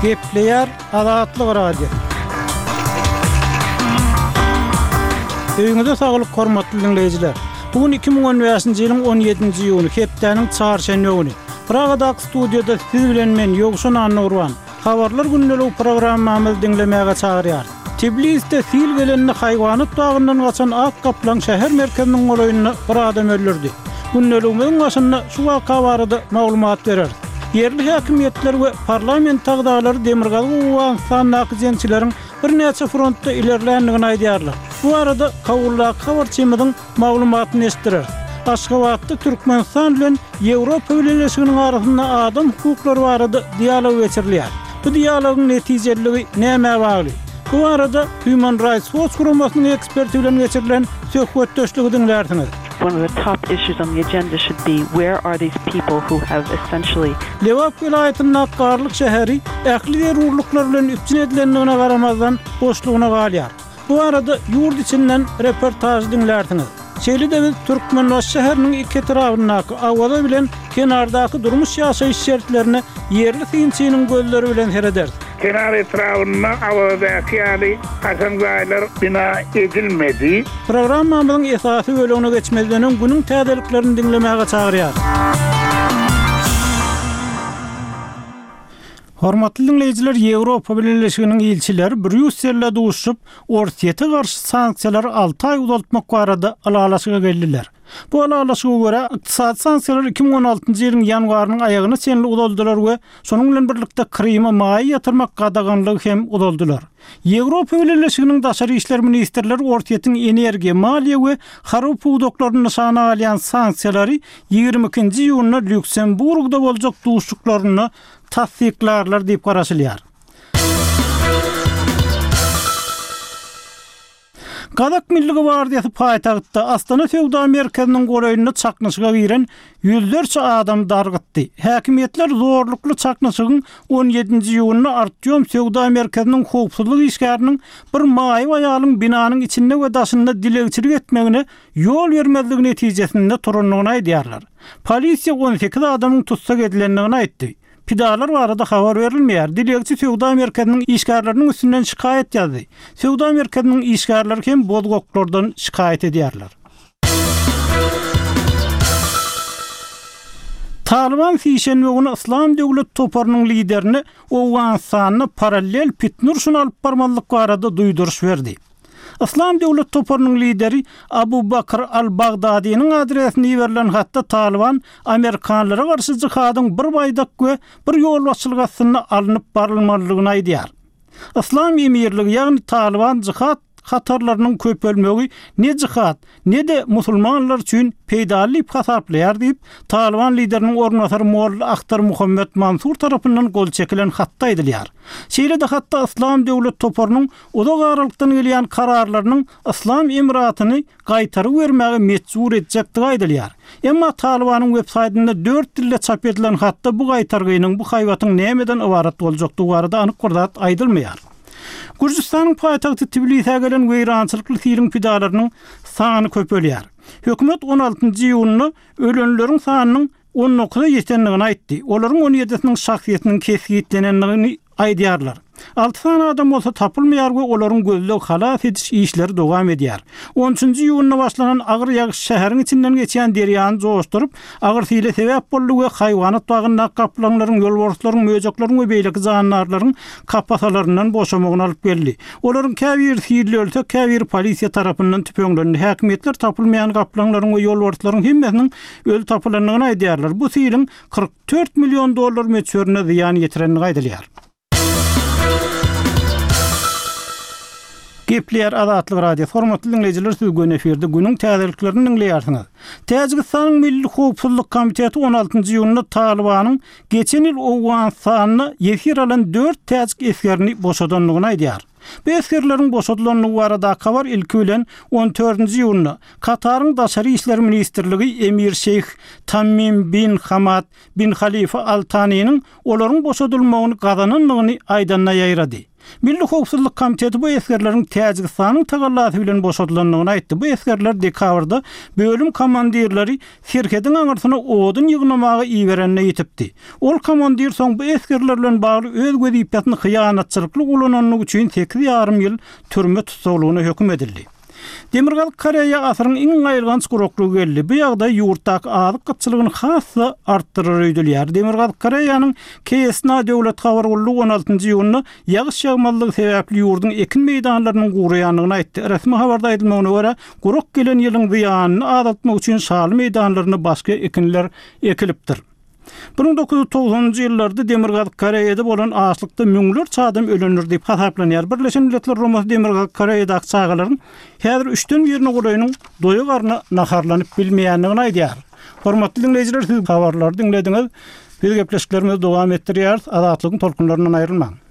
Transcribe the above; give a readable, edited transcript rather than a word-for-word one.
Gepleyer Azatlyk Radio. Öňüňizde saglyk hormatly dinleýijiler. Bugün 2015-nji ýylyň 17-nji ýuny, hepdeniň çarşamba güni. Pragadaky studiýada siz bilen men Ýogşan Anurwan habarlar günlük programmamy dinlemäge çagyrýar. Tbilisde sil gelenini haýwanat bagyndan gaçan ak kaplan şäher merkeziniň golaýyna bir adam öldürdi. Günlüğümüzün başında şu vaka barada maglumat verer. Yerli hakimiyetler we parlament tagdalary demirgaly uwan sannaky jengçilerin bir näçe frontda ilerlendigini aýdýarlar. Bu arada kawulla habarçymyň maglumatyny eşitdirer. Aşgabatda Türkmenistan bilen Ýewropa Birleşiginiň arasynda adam hukuklary barada dialog geçirilýär. Bu dialogyň netijeligi näme bagly? Bu arada Human Rights Watch guramasynyň eksperti bilen geçirilen söhbetdeşligi dinlersiňiz. One of the top issues on the agenda should be where are these people who have essentially Lewap vilayatynyň Akkarlyk şäheri ähli derurluklar bilen üpçün edilendigine garamazdan boşlugyna galýar. Bu arada ýurt içinden reportaj dinlersiňiz. Şeýle-de Türkmenbaş şäheriniň iki etrabynaky awada bilen kenardaky durmuş ýaşaýyş şertlerini yerli synçynyň gözleri bilen sereder. Kenar etrafında avadaky ýaly kaçangaýlar bina edilmedi. Programmamyzyň esasy bölümine geçmeden öň günüň täzeliklerini dinlemäge çagyrýar. Hormatly dinleýijiler, Ýewropa Birleşiginiň ilçileri Brüsselde duşup, Orsiýete garşy sanksiýalary 6 aý uzatmak barada alalaşyga geldiler. Bu alalaşyga görä ykdysady sanksiýalar 2016-njy ýylyň ýanwarynyň aýagyna çenli uzaldylar we şonuň bilen birlikde Kryma maý ýatyrmak gadaganlygy hem uzaldylar. Ýewropa Birleşiginiň daşary işler ministrleri Orsiýetiň energiýa, maliýe we harup udoklaryny nyşana alýan sanksiýalary 22-nji ýylyna Lüksemburgda boljak duşuklaryny tasdiklarlar diýip garaşylýar. Gadak Milli Gwardiýasy paýtagtda Astana Sowda merkeziniň golaýyna çaknyşyga giren ýüzlerçe adam dargytdy. Häkimetler zorlukly çaknyşygyň 17-nji ýylyna Artyom Sowda merkeziniň howpsuzlyk işgäriniň bir maýy aýalyň binanyň içinde we daşynda dilegçilik etmegine ýol bermezligi netijesinde turanlygyny aýdýarlar. Polisiýa 18 adamyň tutsak edilendigini aýtdy. Pidalar barada habar verilmeýär. Dilegçi Sowda merkeziniň işgärleriniň üstünden şikayet ýazdy. Sowda merkeziniň işgärleri hem bozgoklardan şikayet edýärler. Taliban şeýşenbe günü Islam döwlet toparynyň liderini Owganistanyna paralel pitnur şun alyp barmanlyk barada duýduruş berdi. Islam döwlet toparynyň lideri Abu Bakr al-Baghdadiýanyň adresine berilen hatda Taliban Amerikanlara garşy jihadyň bir baýdak we bir ýolbaşçylyk asyna alınıp barylmalygyny aýdýar. Islam emirligi ýagny Taliban jihad hatarlarynyň köpelmegi ne jihad ne de musulmanlar üçin peýdalyk hasaplaýar diýip Taliban lideriniň ornatary Molla Akhtar Muhammed Mansur tarapyndan gol çekilen hatda edilýär. Şeýle-de hatda Islam döwlet toparynyň uzak aralykdan gelýän kararlarynyň Islam emiratyny gaýtaryp bermäge mecbur edýäktigi aýdylýar. Emma Talibanyň websaýtynda 4 tilde çap edilen hatda bu gaýtargynyň bu haýwatyň nämeden ibarat boljakdygy barada anyk gordat aýdylmaýar. Gürjistanyň paýtagty Tbilis'e gelen weýrançylykly film pidalarynyň sany köpelýär. Hökümet 16-njy ýylyny ölenleriň sanynyň 19-a ýetendigini aýtdy. Olaryň 17-siniň şahsiýetiniň kesgitlenendigini aýdýarlar. 6 tane adam bolsa tapylmaýar we olaryň gözleg halas ediş işleri dowam edýär. 13-nji ýylyna başlanan agyr ýagyş şäheriň içinden geçýän derýany joşdurup, agyr sile sebäp boldy we haýwanat bagyna kaplanlaryň, ýolbarçylaryň, möjeklaryň we beýleki jandarlaryň kapasalarynyň boşamagyna alyp geldi. Olaryň käbir sile ölse, käbir polisiýa tarapyndan tüpeňlendi. Häkimetler tapylmaýan kaplanlaryň we ýolbarçylaryň hemmesiniň öl tapylandygyny aýdýarlar. Bu silin $44 milyon meçhörüne ziýan ýetirenini aýdylýar. Gepleyer Azatlyk Radio hormatly dinleýijiler, siz gün eferde günüň täzeliklerini dinleýärsiňiz. Täjikistanyň Milli Howpsuzlyk Komiteti 16-njy ýylyna Talibanyň geçen ýyl Owganistanyna ýefir alan 4 täjik eskerini boşadanlygyny aýdýar. Bu eskerleriň boşadylanlygy barada habar ilki bilen 14-nji ýylyna Kataryň daşary işler ministrligi Emir Şeyh Tamim bin Hamad bin Khalifa Al Thaniýanyň olaryň boşadylmagyny gazananlygyny aýdanna ýaýrady. Milli Howpsuzlyk Komiteti bu eskerleriň Täjikistanyň tagallaty bilen boşadylanlygyny aýtdy. Bu eskerler dekabrda bölüm komandirleri şirketiň aňyrsyna odun ýygnamagy iýerenine ýetipdi. Ol komandir soň bu eskerler bilen bagly öz wezipetini hyýanatçylykly ulananlyk üçin 8,5 ýyl türme tutsagylygyna hökm edildi. Demirgal Koreýa asyryň iň gaýrylgans guruklugy geldi. Bu ýagdaý ýurtdaky azyk gıtçylygyny hassa artdyrar öýdülýär. Demirgal Koreýanyň KSNA döwlet habargullygy 16-njy ýylyny ýagyş ýagmalylygy sebäpli ýurdun ekin meýdanlarynyň guraýanlygyny aýtdy. Resmi habarda aýdylmagyna görä, guruk gelen ýylyň ziýanyny azaltmak üçin şaly meýdanlaryna başga ekinler ekilipdir. 1990-njy ýyllarda Demirgal Koreýada bolan açlykda müňlerçe adam ölenir diýip hasaplanýar. Birleşen Milletler Romas Demirgal Koreýadaky çağalaryň häzir 3-den birini guraýynyň doýu garna naharlanyp bilmeýänligini aýdýar. Hormatly dinleýijiler, siz habarlary dinlediňiz. Biz gepleşiklerimizi dowam etdirýär. Azatlygyň tolkunlaryndan aýrylmaň.